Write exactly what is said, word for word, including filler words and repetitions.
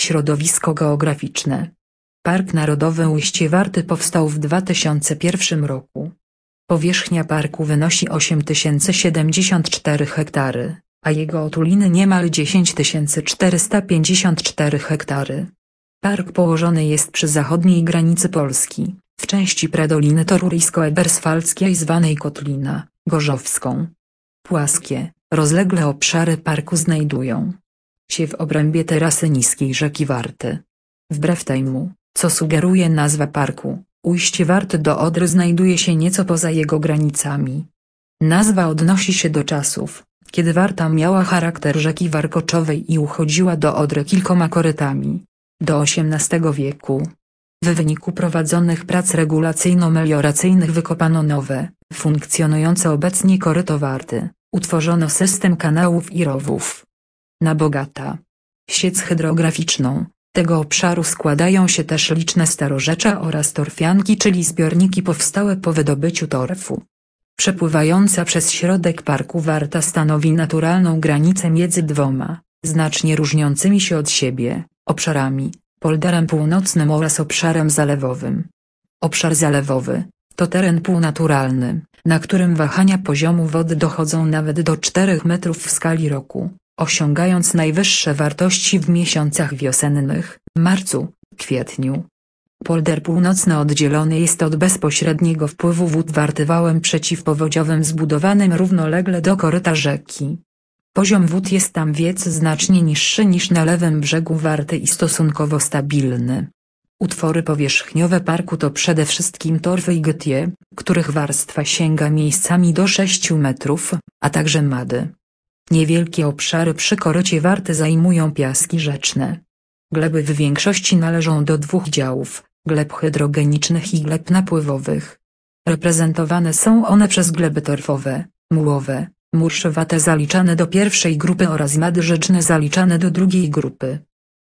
Środowisko geograficzne. Park Narodowy Ujście Warty powstał w dwa tysiące pierwszym roku. Powierzchnia parku wynosi osiem tysięcy siedemdziesiąt cztery hektary, a jego otuliny niemal dziesięć tysięcy czterysta pięćdziesiąt cztery hektary. Park położony jest przy zachodniej granicy Polski, w części predoliny Toruryjsko-Eberswaldzkiej zwanej Kotlina Gorzowską. Płaskie, rozlegle obszary parku znajdują się w obrębie terasy niskiej rzeki Warty. Wbrew temu, co sugeruje nazwa parku, Ujście Warty do Odry znajduje się nieco poza jego granicami. Nazwa odnosi się do czasów, kiedy Warta miała charakter rzeki warkoczowej i uchodziła do Odry kilkoma korytami. Do osiemnastego wieku. W wyniku prowadzonych prac regulacyjno-melioracyjnych wykopano nowe, funkcjonujące obecnie koryto Warty, utworzono system kanałów i rowów. Na bogata sieć hydrograficzną tego obszaru składają się też liczne starorzecza oraz torfianki, czyli zbiorniki powstałe po wydobyciu torfu. Przepływająca przez środek parku Warta stanowi naturalną granicę między dwoma, znacznie różniącymi się od siebie, obszarami, polderem północnym oraz obszarem zalewowym. Obszar zalewowy to teren półnaturalny, na którym wahania poziomu wody dochodzą nawet do czterech metrów w skali roku, osiągając najwyższe wartości w miesiącach wiosennych, marcu, kwietniu. Polder północny oddzielony jest od bezpośredniego wpływu wód Warty wałem przeciwpowodziowym zbudowanym równolegle do koryta rzeki. Poziom wód jest tam więc znacznie niższy niż na lewym brzegu Warty i stosunkowo stabilny. Utwory powierzchniowe parku to przede wszystkim torfy i gytie, których warstwa sięga miejscami do sześciu metrów, a także mady. Niewielkie obszary przy korycie Warty zajmują piaski rzeczne. Gleby w większości należą do dwóch działów, gleb hydrogenicznych i gleb napływowych. Reprezentowane są one przez gleby torfowe, mułowe, murszowate zaliczane do pierwszej grupy oraz mady rzeczne zaliczane do drugiej grupy.